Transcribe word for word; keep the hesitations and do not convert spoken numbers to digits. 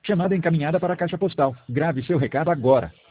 Chamada encaminhada para a caixa postal. Grave seu recado agora.